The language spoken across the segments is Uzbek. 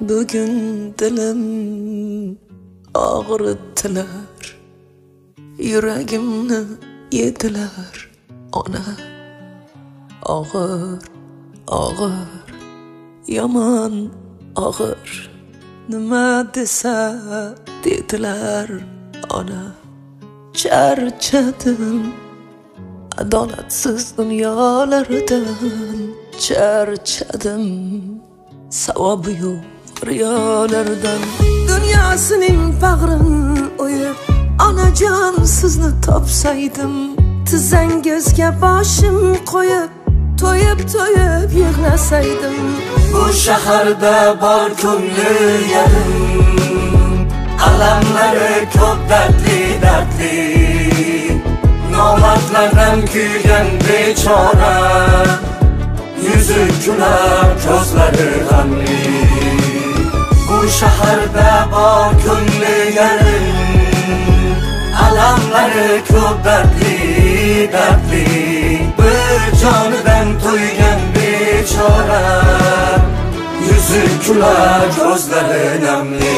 Bugün dilim ağrıttılar, yüreğimni yediler ona. Ağır, ağır, yaman ağır, nima desa dediler ona. Charchadim adolatsiz dunyolardan, charchadim savobi yo'q riyolardan. Dunyosining bag'rin o'yib onajon sizni topsaydim, tizzangizga boshim qo'yib to'yib to'yib yig'lasaydim. Bu shaharda bor ko'ngli yarim, alamlari ko'p dardli dardli, nomardlardan kuygan bechora, yüzü güler gözleri g'amli. Bu shaharda bor ko'ngli yarim, alamlari ko'p dardli dardli, bir jonidan to'ygan bechora, yüzü güler gözleri g'amli.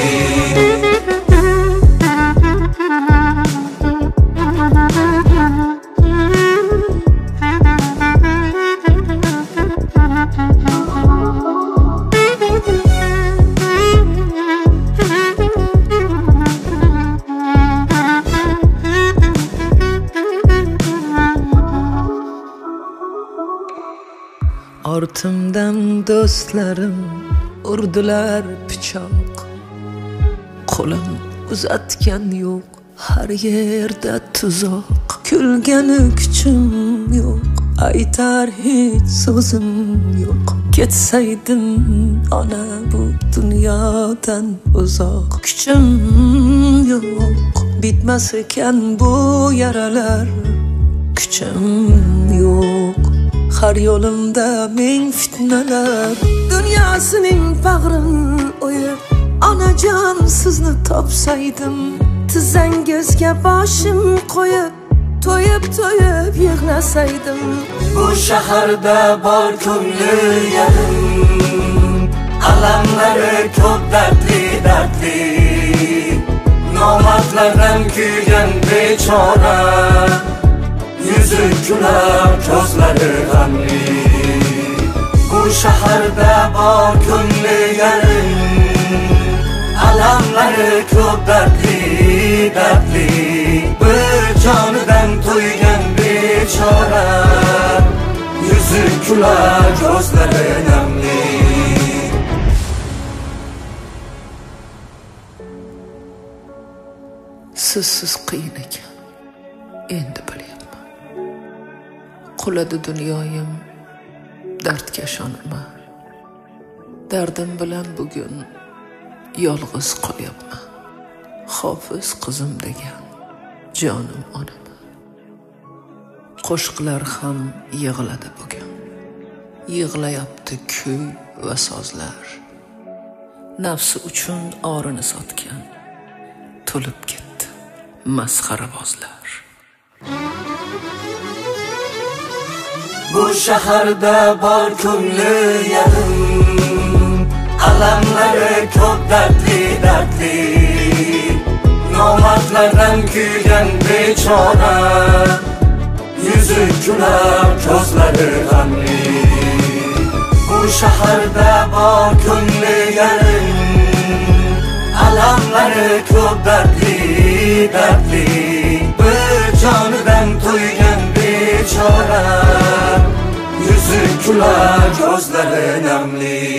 Ortimdan do'stlarim urdilar pichoq, qo'lim uzatgan yo'q, har yerda tuzoq. Kulgani kuchim yo'q, aytar hech so'zim yo'q. Ketsaydim ona bu dunyodan uzoq. Kuchim yo'q, bitmas ekan bu yaralar. Kuchim yo'q, har yo'limda ming fitnalar. Dunyosining bag'rin o'yib onajon sizni topsaydim, tizzangizga boshim qo'yib to'yib to'yib yig'lasaydim. Bu shaharda bor ko'ngli yarim, alamlari ko'p dardli dardli, nomardlardan kuygan bechora, yüzü güler gözleri g'amli. Bu shaharda bor ko'ngli yarim, alamlari ko'p dardli dardli, bir jonidan to'ygan bechora, yüzü güler gözleri g'amli. Sizsiz qiyin ekan, endi bilyapman. Quladi dunyoyim, dardkashonman. Dardim bilan bugun yolg'iz qolyapman. Hofiz qizim degan jonim onaman. Qo'shiqlar ham yig'ladi bugun, yig'layapti kuy va sozlar. Nafsi uchun orini sotgan, to'lib ketdi masxarabozlar. Bu shaharda bor ko'ngli yarim, alamlari ko'p dardli dardli, nomardlardan kuygan bechora, yüzü güler gözleri g'amli. Bu shaharda bor ko'ngli yarim, alamlari ko'p dardli dardli, bir jonidan to'ygan bechora, yüzü güler gözleri g'amli.